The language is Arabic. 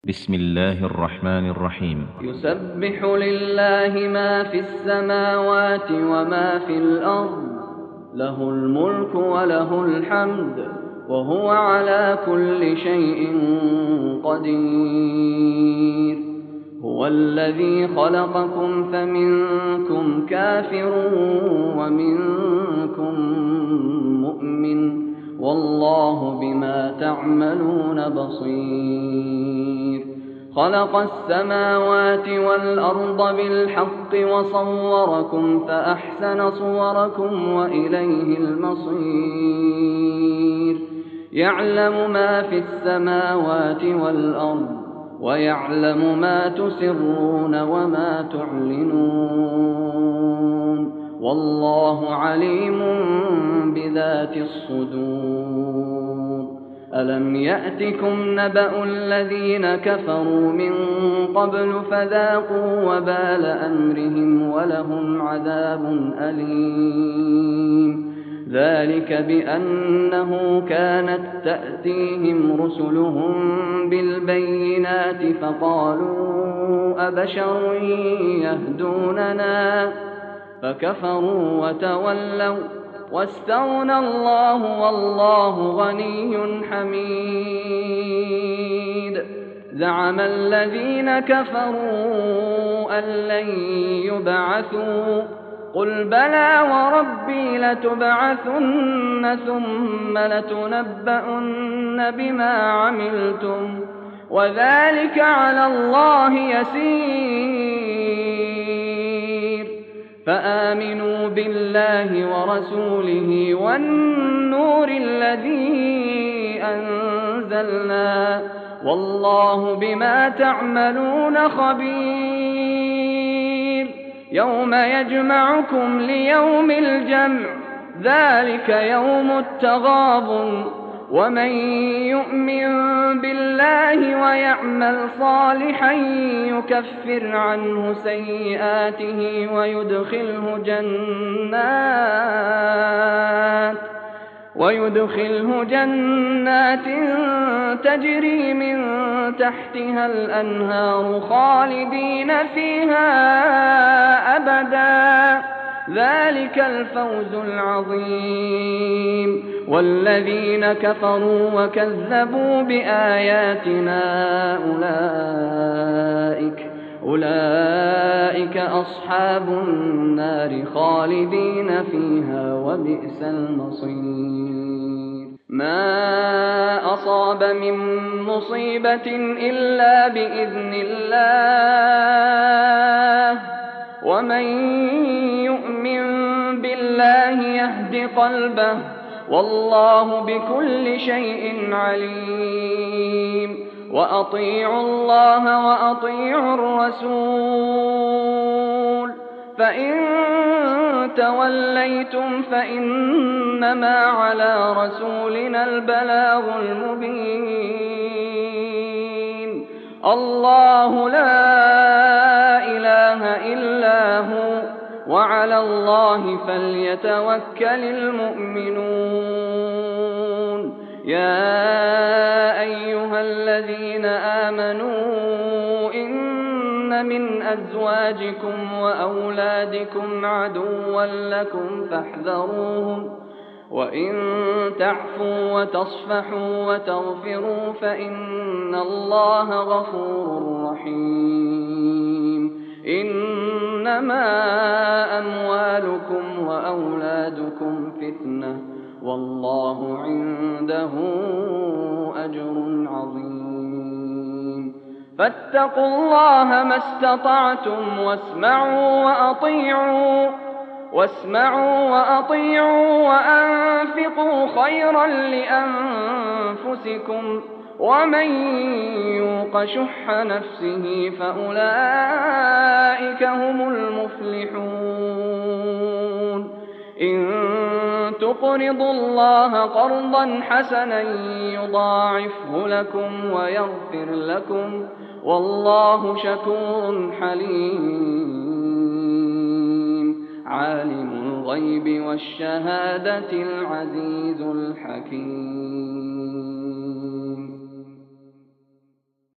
بسم الله الرحمن الرحيم. يسبح لله ما في السماوات وما في الأرض، له الملك وله الحمد، وهو على كل شيء قدير. هو الذي خلقكم فمنكم كافر ومنكم مؤمن، والله بما تعملون بصير. خلق السماوات والأرض بالحق وصوركم فأحسن صوركم وإليه المصير. يعلم ما في السماوات والأرض، ويعلم ما تسرون وما تعلنون، والله عليم بذات الصدور. ألم يأتكم نبأ الذين كفروا من قبل فذاقوا وبال أمرهم ولهم عذاب أليم. ذلك بأنه كانت تأتيهم رسلهم بالبينات فقالوا أبشر يهدوننا، فكفروا وتولوا واستغنى الله والله غني حميد. زعم الذين كفروا أن لن يبعثوا، قل بلى وربي لتبعثن ثم لتنبؤن بما عملتم، وذلك على الله يسير. فآمنوا بالله ورسوله والنور الذي أنزلنا، والله بما تعملون خبير. يوم يجمعكم ليوم الجمع، ذلك يوم التغابن. ومن يؤمن بالله ويعمل صالحا يكفر عنه سيئاته ويدخله جنات تجري من تحتها الأنهار خالدين فيها أبدا، ذلك الفوز العظيم. والذين كفروا وكذبوا بآياتنا أولئك أصحاب النار خالدين فيها وبئس المصير. ما أصاب من مصيبة إلا بإذن الله، ومن يؤمن بالله يهد قلبه، والله بكل شيء عليم. وأطيعوا الله وأطيعوا الرسول، فإن توليتم فإنما على رسولنا البلاغ المبين. الله لا إله إلا هو، وعلى الله فليتوكل المؤمنون. يا أيها الذين آمنوا إن من أزواجكم وأولادكم عدوا لكم فاحذروهم، وإن تعفوا وتصفحوا وتغفروا فإن الله غفور رحيم. إنما أموالكم وأولادكم فتنة، والله عنده أجر عظيم. فاتقوا الله ما استطعتم واسمعوا وأطيعوا وأنفقوا خيرا لأنفسكم، ومن يوق شح نفسه فأولئك هم المفلحون. إن تقرضوا الله قرضا حسنا يضاعفه لكم ويغفر لكم، والله شكور حليم. عالم الغيب والشهادة العزيز الحكيم.